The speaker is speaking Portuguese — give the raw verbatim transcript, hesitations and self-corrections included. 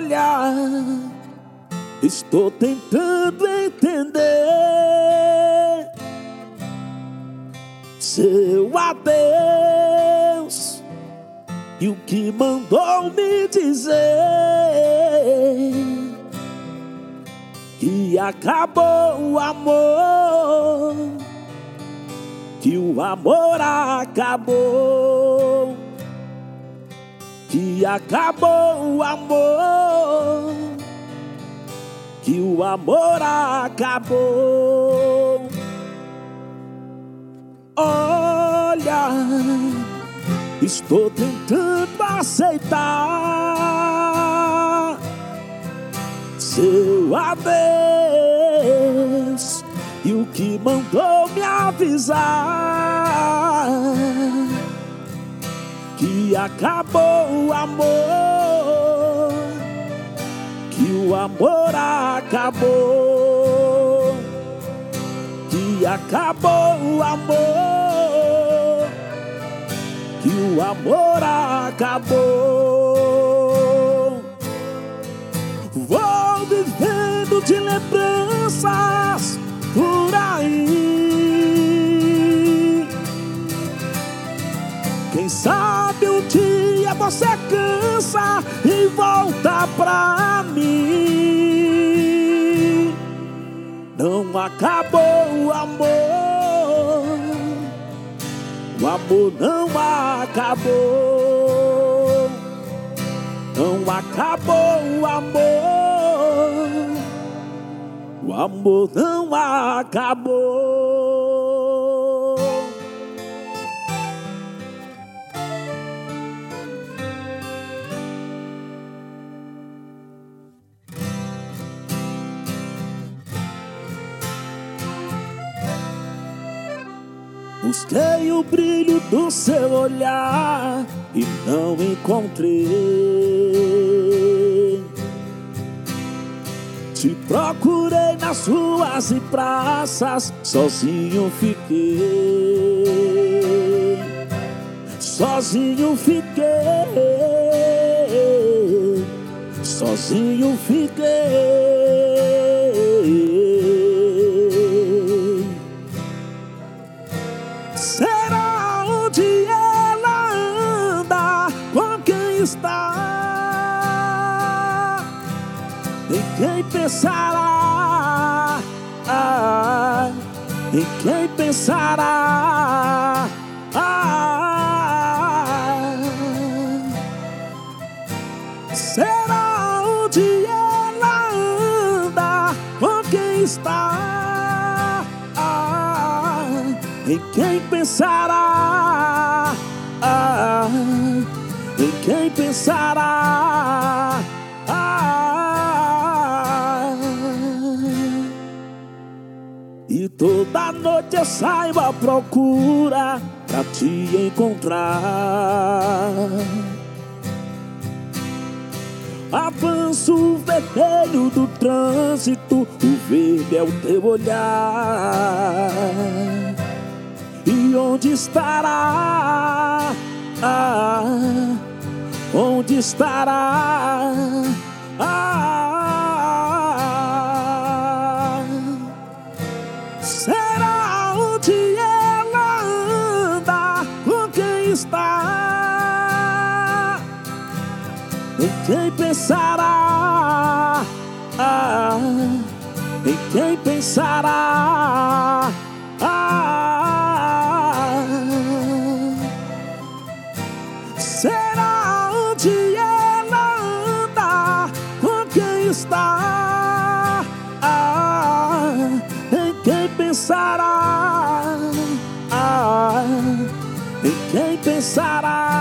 Olha, estou tentando entender seu adeus e o que mandou me dizer que acabou o amor, que o amor acabou, que acabou o amor, que o amor acabou. Olha, estou tentando aceitar seu adeus e o que mandou me avisar que acabou o amor, que o amor acabou, que acabou o amor, que o amor acabou. Vou vivendo de lembranças por aí. Quem sabe um dia você cansa e volta pra mim. Não acabou o amor, o amor não acabou. Não acabou o amor, o amor não acabou. Busquei o brilho do seu olhar e não encontrei. Te procurei nas ruas e praças, sozinho fiquei. Sozinho fiquei. Sozinho fiquei. Será onde ela anda? Com quem está? Em quem pensará? Ah, em quem pensará? Ah, será onde ela anda? Com quem está? Ah, em quem pensará? Ah, em quem pensará? Ah, e toda noite eu saio à procura pra te encontrar. Avanço o vermelho do trânsito, o verde é o teu olhar. E onde estará? Ah, onde estará? Ah, será onde ela anda? Com quem está? Em quem pensará? Ah, em quem pensará? Ah, será onde ela anda? Com quem está? Ah, em quem pensará? Ah, em quem pensará?